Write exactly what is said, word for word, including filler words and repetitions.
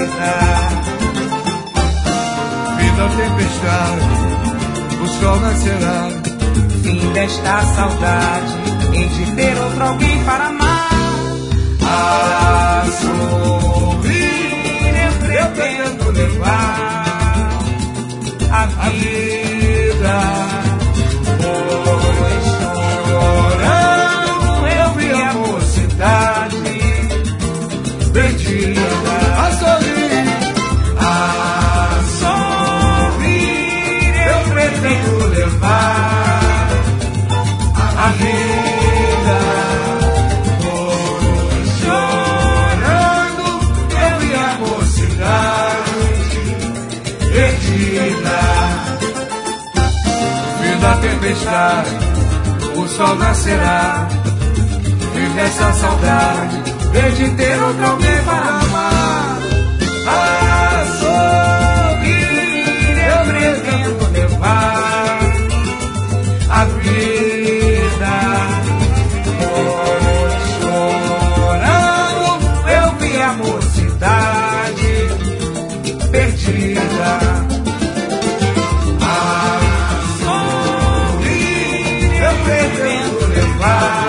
perdida. Vida tempestade, o sol nascerá. Fim desta saudade, hei de ter outro alguém para amar. A sorrir eu pretendo levar a a vida, pois chorando eu vi a mocidade perdida. A sorrir, a sorrir eu pretendo levar a vida, pois chorando eu vi a mocidade perdida. Vida tempestade, o sol nascerá. Vive essa saudade, vez de ter outro alguém para amar. A sorrir eu pretendo levar a vida, pois chorando eu vi a mocidade perdida. A sorrir eu pretendo levar